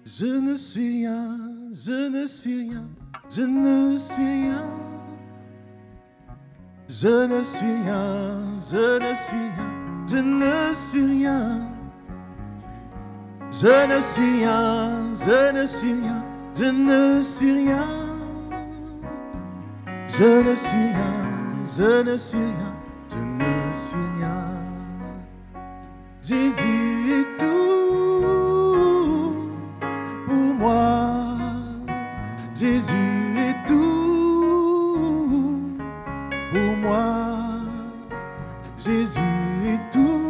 Je ne suis rien, je ne suis rien, je ne suis rien. Je ne suis rien, je ne suis rien, je ne suis rien. Je ne suis rien, je ne suis rien, je ne suis rien. Je ne suis rien, je ne suis rien, je ne suis rien. Jésus est tout pour moi. Jésus est tout pour moi. Jésus est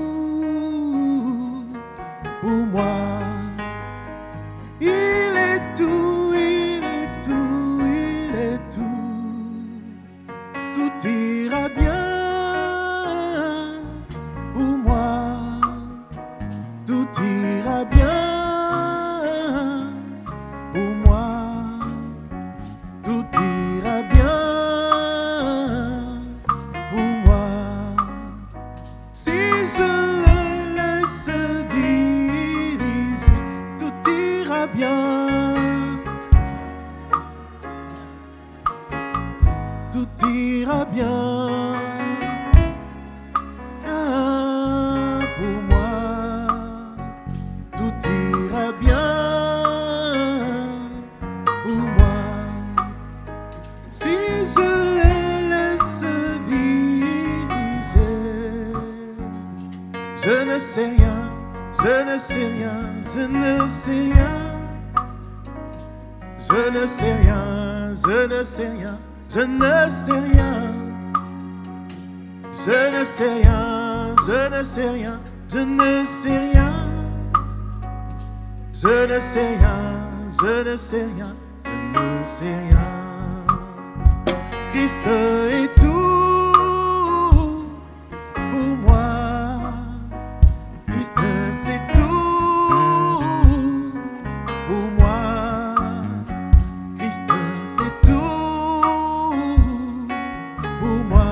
tout pour moi. Il est tout, il est tout, il est tout. Tout ira bien pour moi. Tout ira bien pour moi. Tout ira bien pour moi. Si je le laisse diriger, tout ira bien. Tout ira bien. Pour moi. Tout ira bien pour moi. Si je les laisse diriger. Je ne sais rien, je ne sais rien, je ne sais rien. Je ne sais rien, je ne sais rien, je ne sais rien. Je ne sais rien, je ne sais rien, je ne sais rien. Je ne sais rien, je ne sais rien, je ne sais rien. Christ est tout pour moi. Christ c'est tout pour moi. Christ c'est tout pour moi.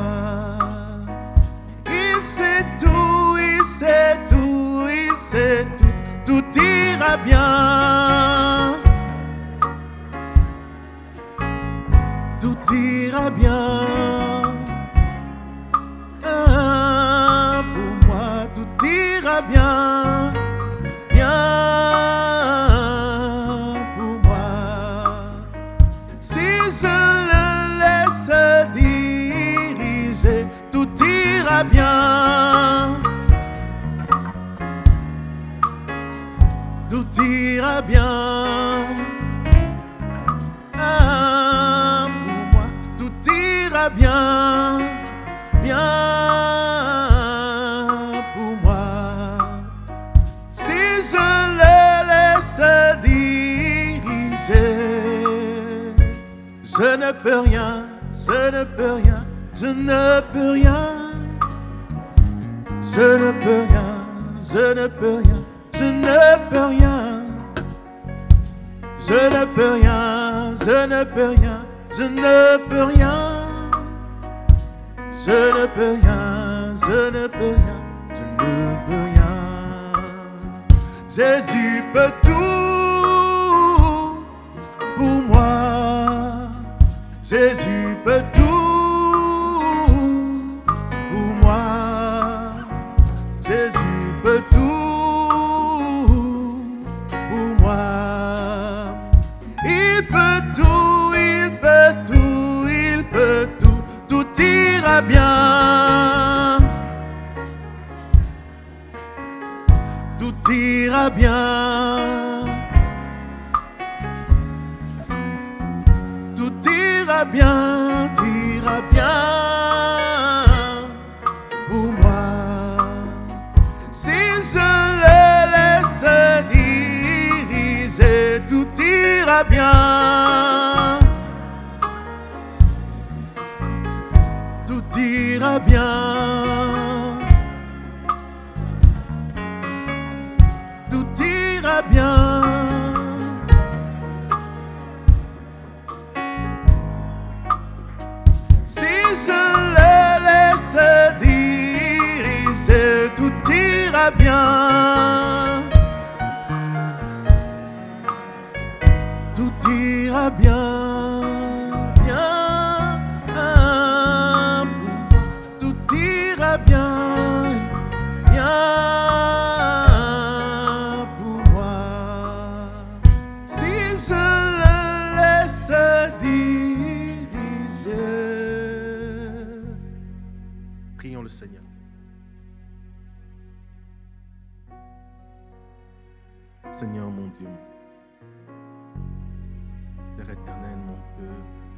Il sait tout, il sait tout, il sait tout. Tout ira bien. Tout ira bien. Pour moi, tout ira bien. Bien pour moi. Si je le laisse diriger, tout ira bien. Tout ira bien. Pour moi, tout ira bien. Bien pour moi. Si je le laisse diriger, je ne peux rien, je ne peux rien, je ne peux rien. Je ne peux rien, je ne peux rien. Je ne peux rien, je ne peux rien, je ne peux rien, je ne peux rien. Je ne peux rien, je ne peux rien, je ne peux rien. Jésus peut tout pour moi. Jésus peut tout pour moi. Jésus peut tout. Il peut tout, il peut tout, il peut tout. Tout ira bien. Tout ira bien. Tout ira bien, ira bien pour moi. Si je le laisse diriger, tout ira bien. Tout ira bien. Tout ira bien. Si je le laisse diriger, tout ira bien. tout ira bien, bien, tout ira bien, bien pour moi. Si je le laisse diriger. Prions le Seigneur. Seigneur mon Dieu, Père éternel, mon Dieu,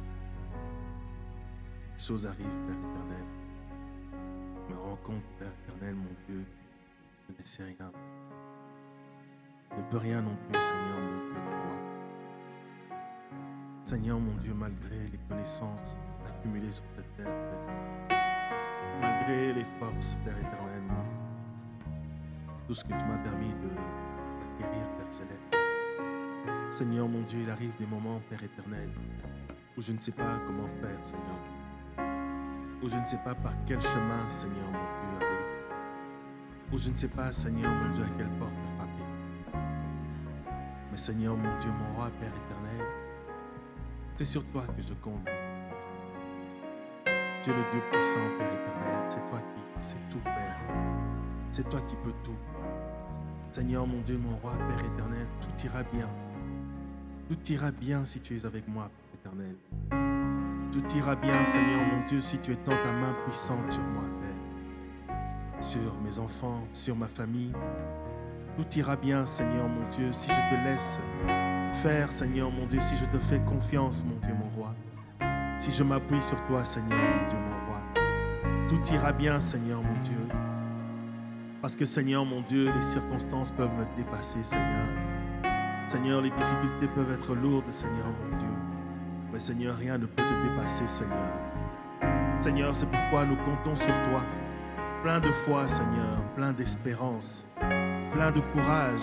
les choses arrivent, Père éternel. Je me rends compte, Père éternel, mon Dieu, je ne sais rien. Je ne peux rien non plus, Seigneur mon Dieu, pour toi. Seigneur mon Dieu, malgré les connaissances accumulées sur cette terre, Père, malgré les forces, Père éternel, mon Dieu, tout ce que tu m'as permis d'acquérir, Père céleste. Seigneur mon Dieu, il arrive des moments, Père éternel, où je ne sais pas comment faire, Seigneur. Où je ne sais pas par quel chemin, Seigneur mon Dieu, aller. Où je ne sais pas, Seigneur mon Dieu, à quelle porte frapper. Mais Seigneur mon Dieu, mon roi, Père éternel, c'est sur toi que je compte. Tu es le Dieu puissant, Père éternel. C'est toi qui sais tout, Père. C'est toi qui peux tout. Seigneur mon Dieu, mon roi, Père éternel, tout ira bien. Tout ira bien si tu es avec moi, Père éternel. Tout ira bien, Seigneur mon Dieu, si tu étends ta main puissante sur moi, Père. Sur mes enfants, sur ma famille. Tout ira bien, Seigneur mon Dieu, si je te laisse faire, Seigneur mon Dieu, si je te fais confiance, mon Dieu, mon roi. Si je m'appuie sur toi, Seigneur mon Dieu, mon roi. Tout ira bien, Seigneur mon Dieu. Parce que, Seigneur mon Dieu, les circonstances peuvent me dépasser, Seigneur. Seigneur, les difficultés peuvent être lourdes, Seigneur mon Dieu. Mais Seigneur, rien ne peut te dépasser, Seigneur. Seigneur, c'est pourquoi nous comptons sur toi. Plein de foi, Seigneur, plein d'espérance, plein de courage.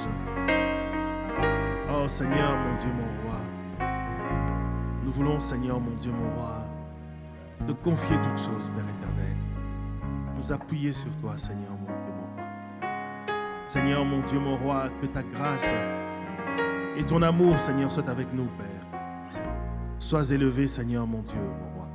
Oh Seigneur, mon Dieu, mon roi. Nous voulons, Seigneur, mon Dieu, mon roi, te confier toutes choses, Père éternel. Nous appuyer sur toi, Seigneur, mon Dieu, mon roi. Seigneur, mon Dieu, mon roi, que ta grâce et ton amour, Seigneur, soient avec nous, Père. Sois élevé, Seigneur, mon Dieu, mon roi.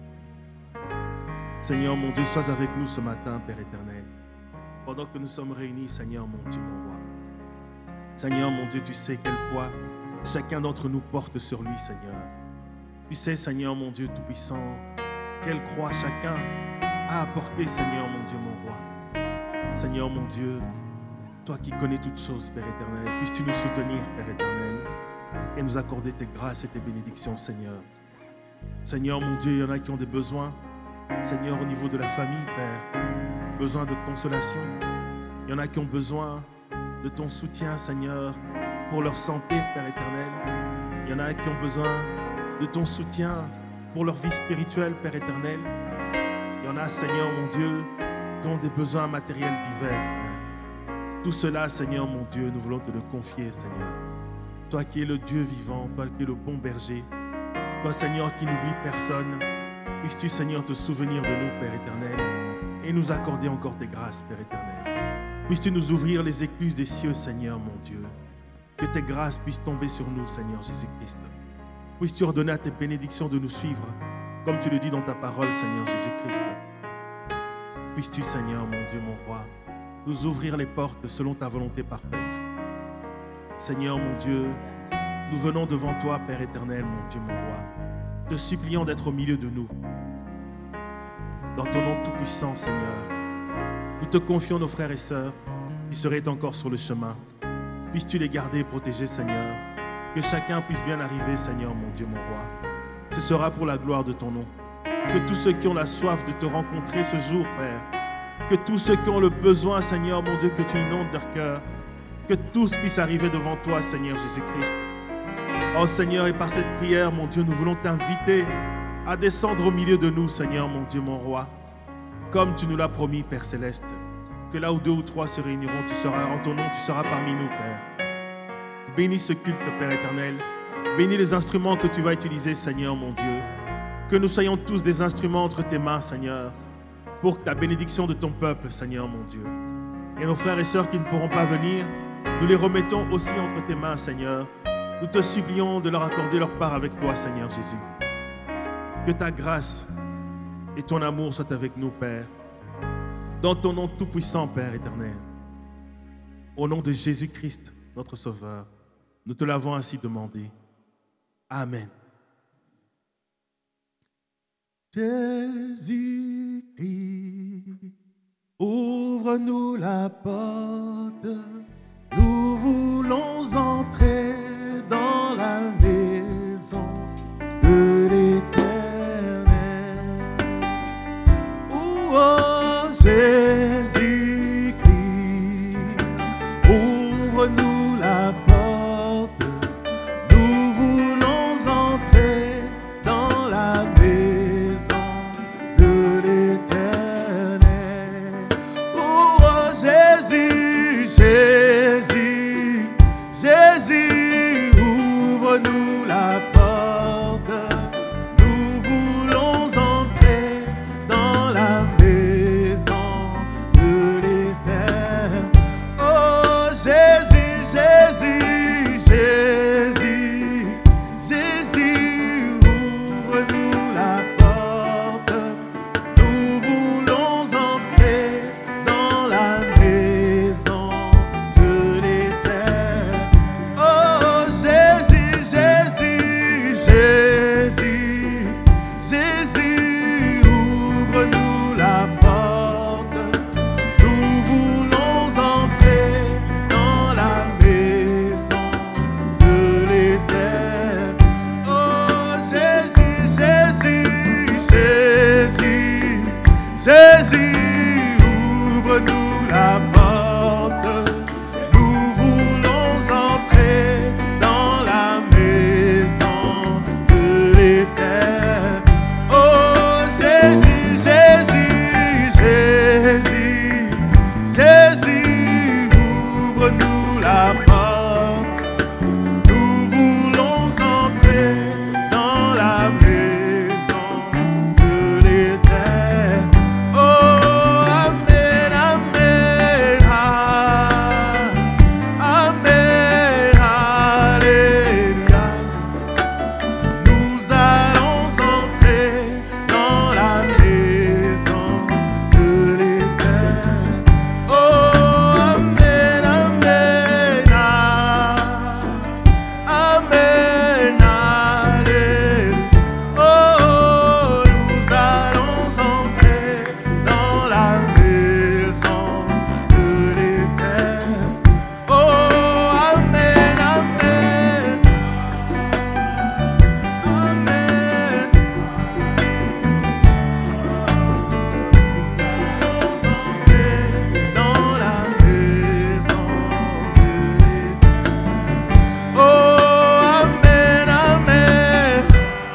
Seigneur, mon Dieu, sois avec nous ce matin, Père éternel. Pendant que nous sommes réunis, Seigneur, mon Dieu, mon roi. Seigneur, mon Dieu, tu sais quel poids chacun d'entre nous porte sur lui, Seigneur. Tu sais, Seigneur, mon Dieu tout-puissant, quelle croix chacun a apporté, Seigneur, mon Dieu, mon roi. Seigneur, mon Dieu, toi qui connais toutes choses, Père éternel, puisses-tu nous soutenir, Père éternel, et nous accorder tes grâces et tes bénédictions, Seigneur. Seigneur, mon Dieu, il y en a qui ont des besoins, Seigneur, au niveau de la famille, Père, besoin de consolation. Il y en a qui ont besoin de ton soutien, Seigneur, pour leur santé, Père éternel. Il y en a qui ont besoin de ton soutien pour leur vie spirituelle, Père éternel. Il y en a, Seigneur, mon Dieu, qui ont des besoins matériels divers, Père. Tout cela, Seigneur, mon Dieu, nous voulons te le confier, Seigneur. Toi qui es le Dieu vivant, toi qui es le bon berger, toi, Seigneur, qui n'oublie personne, puisses-tu, Seigneur, te souvenir de nous, Père éternel, et nous accorder encore tes grâces, Père éternel. Puisses-tu nous ouvrir les écluses des cieux, Seigneur, mon Dieu. Que tes grâces puissent tomber sur nous, Seigneur Jésus-Christ. Puisses-tu ordonner à tes bénédictions de nous suivre, comme tu le dis dans ta parole, Seigneur Jésus-Christ. Puisses-tu, Seigneur, mon Dieu, mon roi, nous ouvrir les portes selon ta volonté parfaite. Seigneur, mon Dieu, nous venons devant toi, Père éternel, mon Dieu, mon roi, te suppliant d'être au milieu de nous. Dans ton nom tout-puissant, Seigneur, nous te confions nos frères et sœurs qui seraient encore sur le chemin. Puisses-tu les garder et protéger, Seigneur, que chacun puisse bien arriver, Seigneur, mon Dieu, mon roi. Ce sera pour la gloire de ton nom. Que tous ceux qui ont la soif de te rencontrer ce jour, Père, que tous ceux qui ont le besoin, Seigneur, mon Dieu, que tu inondes leur cœur, que tous puissent arriver devant toi, Seigneur Jésus-Christ. Oh Seigneur, et par cette prière, mon Dieu, nous voulons t'inviter à descendre au milieu de nous, Seigneur, mon Dieu, mon roi. Comme tu nous l'as promis, Père Céleste, que là où 2 ou 3 se réuniront, tu seras en ton nom, tu seras parmi nous, Père. Bénis ce culte, Père éternel. Bénis les instruments que tu vas utiliser, Seigneur, mon Dieu. Que nous soyons tous des instruments entre tes mains, Seigneur, pour ta bénédiction de ton peuple, Seigneur, mon Dieu. Et nos frères et sœurs qui ne pourront pas venir, nous les remettons aussi entre tes mains, Seigneur. Nous te supplions de leur accorder leur part avec toi, Seigneur Jésus. Que ta grâce et ton amour soient avec nous, Père. Dans ton nom tout-puissant, Père éternel. Au nom de Jésus-Christ, notre Sauveur, nous te l'avons ainsi demandé. Amen. Jésus-Christ, ouvre-nous la porte. Nous voulons entrer dans la maison de l'Éternel. Oh Jésus-Christ, ouvre-nous la porte. Nous voulons entrer dans la maison de l'Éternel. Oh Jésus, Jésus, Jésus, ouvre-nous la porte. Nous voulons entrer dans la maison de l'Éternel. Oh Jésus, Jésus, Jésus, Jésus, ouvre-nous la porte. Nous voulons entrer dans la maison de l'Éternel. Oh Jésus, Jésus, Jésus, Jésus, ouvre-nous la porte. Nous voulons entrer dans la maison de l'Éternel. Oh Jésus, Jésus, Jésus, Jésus, ouvre-nous la porte. Nous voulons entrer dans la maison de l'Éternel. Oh Jésus, Jésus, Jésus, Jésus, ouvre-nous la porte. Nous voulons entrer dans la maison de l'Éternel. Oh Amen, Amen, ah, Amen, Alléluia. Nous allons entrer dans la maison de l'Éternel. Oh Amen, Amen, ah, Amen, Alléluia. Oh, nous allons entrer dans la maison de l'Éternel. Oh Amen, Amen, Amen. Entrer dans la maison de l'Éternel. Oh Amen, Amen,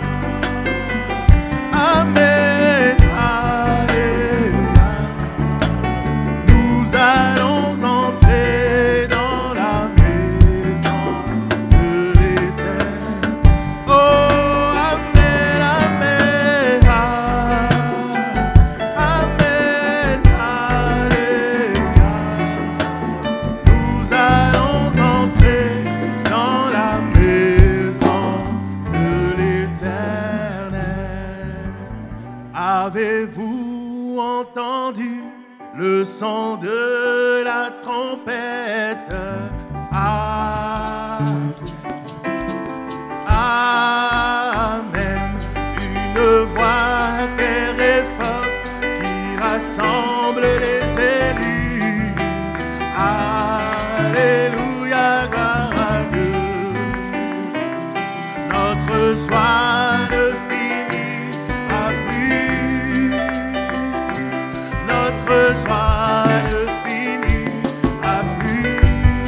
Amen, Alléluia. Nous allons entrer dans la maison de l'Éternel. Oh Amen, Amen, ah, Amen, Alléluia. Nous allons entrer dans la maison de l'Éternel. Avez-vous entendu le son de la trompette? Ah, Amen. Une voix claire et forte qui rassemble les élus. Alléluia, gloire à Dieu. Notre joie ne finira plus. Notre joie ne finira plus.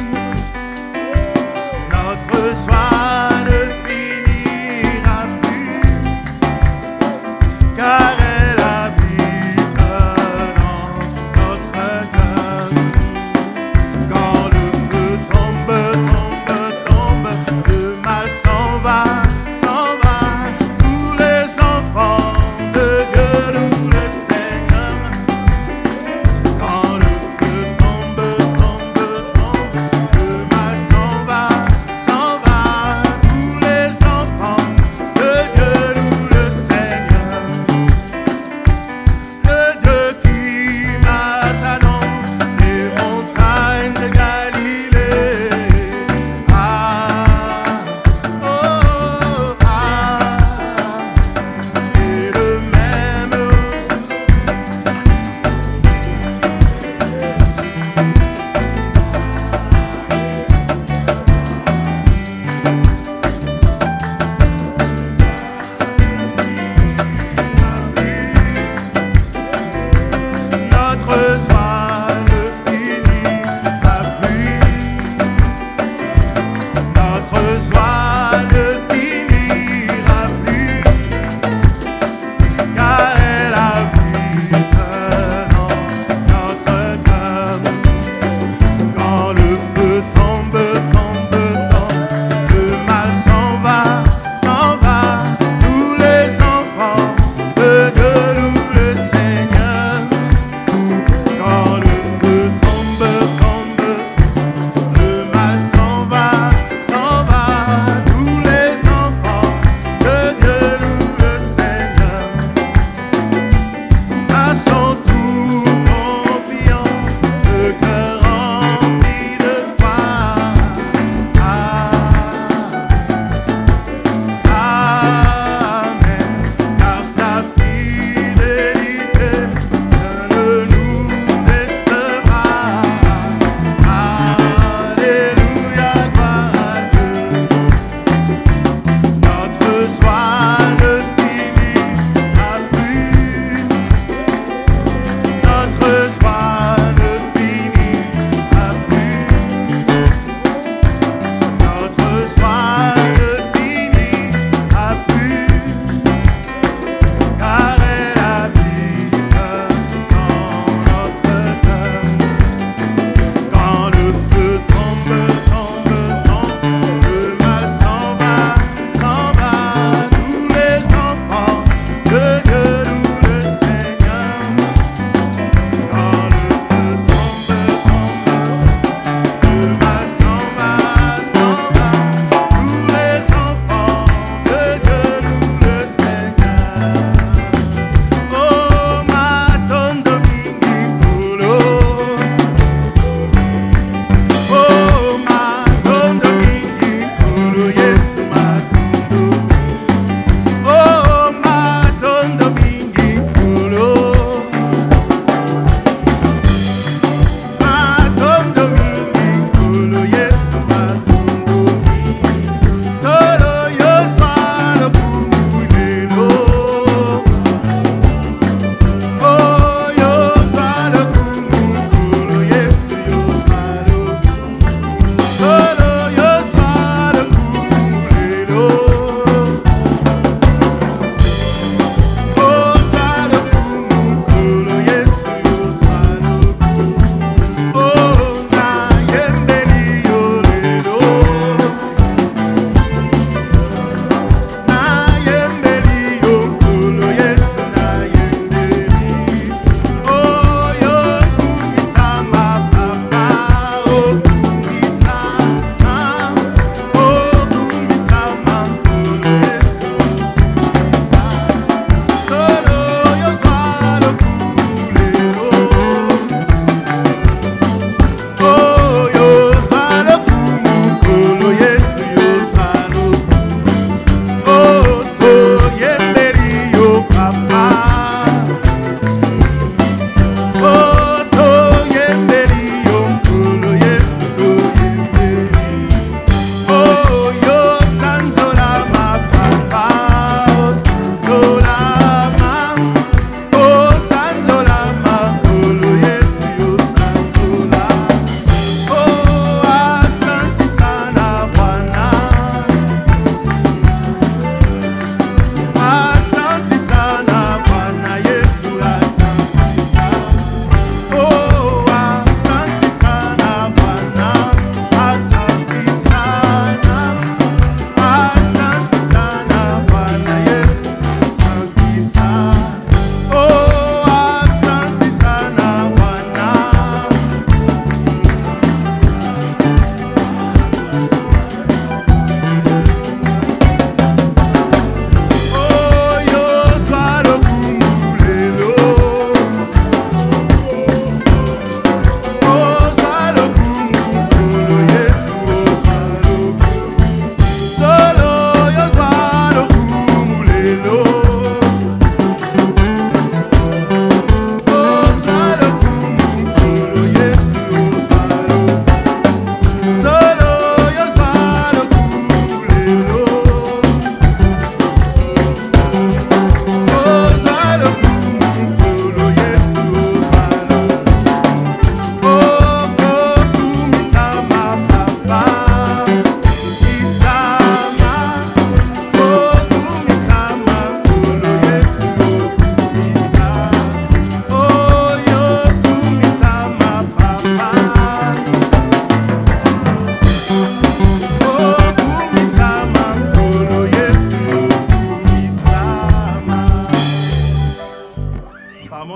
Notre joie ne finira plus, car elle habite dans notre cœur. Quand le feu tombe, tombe, tombe, le mal s'en va, s'en va. Tous les enfants de Dieu louent le Seigneur. Quand le feu tombe, tombe, tombe, le mal s'en va, s'en va.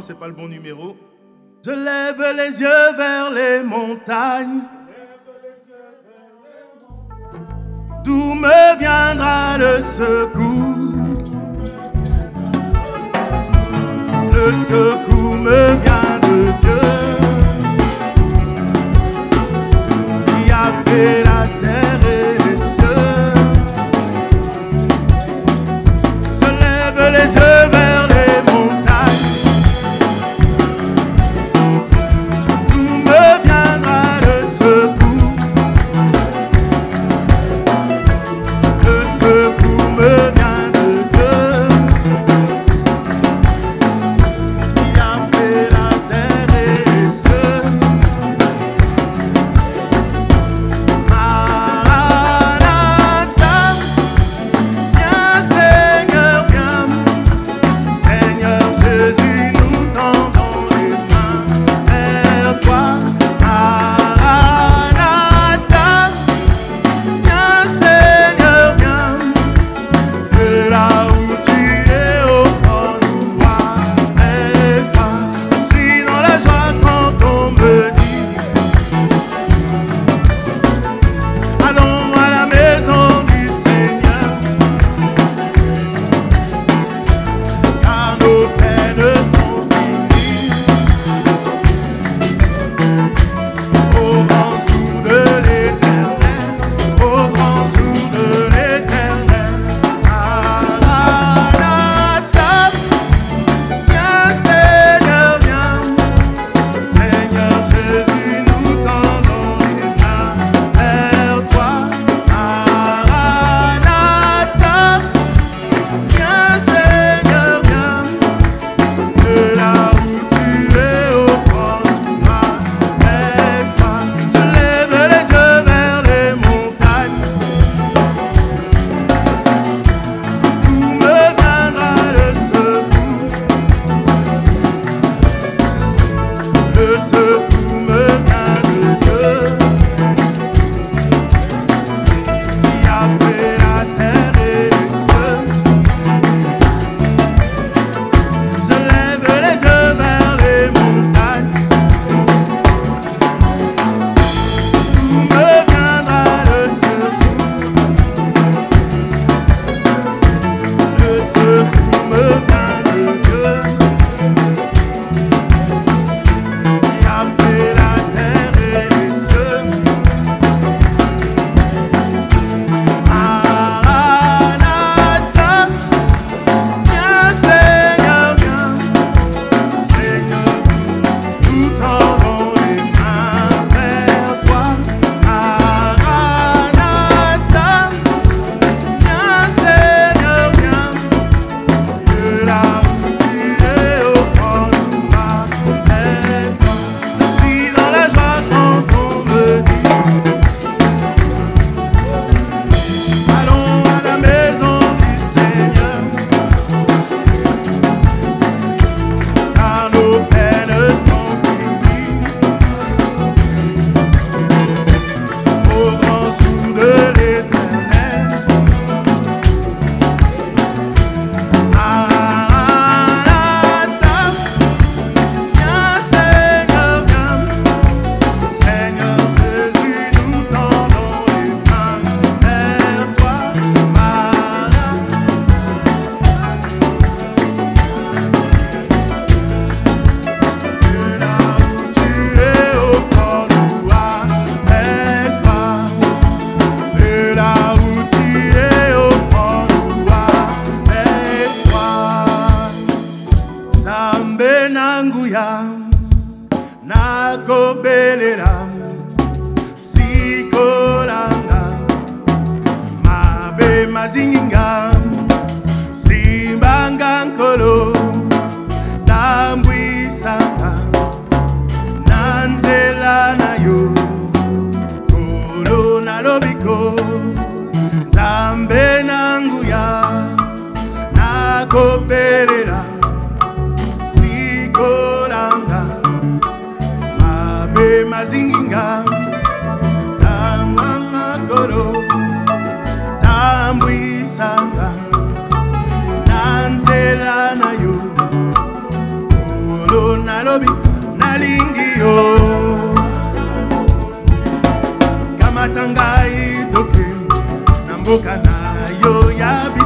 c'est pas le bon numéro. Je lève les yeux vers les montagnes. D'où me viendra le secours? Le secours me vient de Dieu, qui a fait la terre et les cieux. Je lève les yeux vers les montagnes. D'où me viendra le secours? Le secours me vient de Dieu, qui a fait la terre et les cieux. Maranatha, viens Seigneur, viens. Seigneur Jésus, nous tendons les mains vers toi. Maranatha, viens Seigneur, viens. De là où tu es au fond, nous avec toi. Je suis dans la joie quand on me dit allons à la maison du Seigneur, car nos peines sont finies. Au grand jour de l'Éternel, au grand jour de l'Éternel. Maranatha, viens Seigneur, viens. Seigneur Jésus, nous tendons les mains vers toi. Maranatha, viens Seigneur, viens. De là où tu es au fond, nous avec toi. Je lève les yeux vers les montagnes. D'où me viendra le secours? Le secours me vient de Dieu, qui a fait la terre et les cieux. Je lève les yeux vers les montagnes. D'où me viendra le secours? Le secours me vient de Dieu, qui a fait la terre et les cieux. Maranatha, viens Seigneur, viens. Seigneur, nous tendons les mains vers toi. Maranatha, viens Seigneur, viens. De là où tu es au fond, nous avec toi. Je suis dans la joie quand on me dit allons à la maison du Seigneur, car nos peines sont finies. Au grand jour de l'Éternel. Maranatha, viens Seigneur, viens. Seigneur Jésus, nous tendons les mains vers toi. De là où tu es au fond, nous avec toi. De là où tu es au fond, nous avec toi. Nzambe nanguya nakobelela sikolanga mabe mazinginga simbanga nkolo tambwisanga nanzela nayo kolo nalobiko. Nzambe nanguya nakobelela sikolanga mabe mazinginga tamwanga kolo tambwisanga nanzela nayo kolo nalobi nalingi yo kamata ngai tokende na mboka na yo ya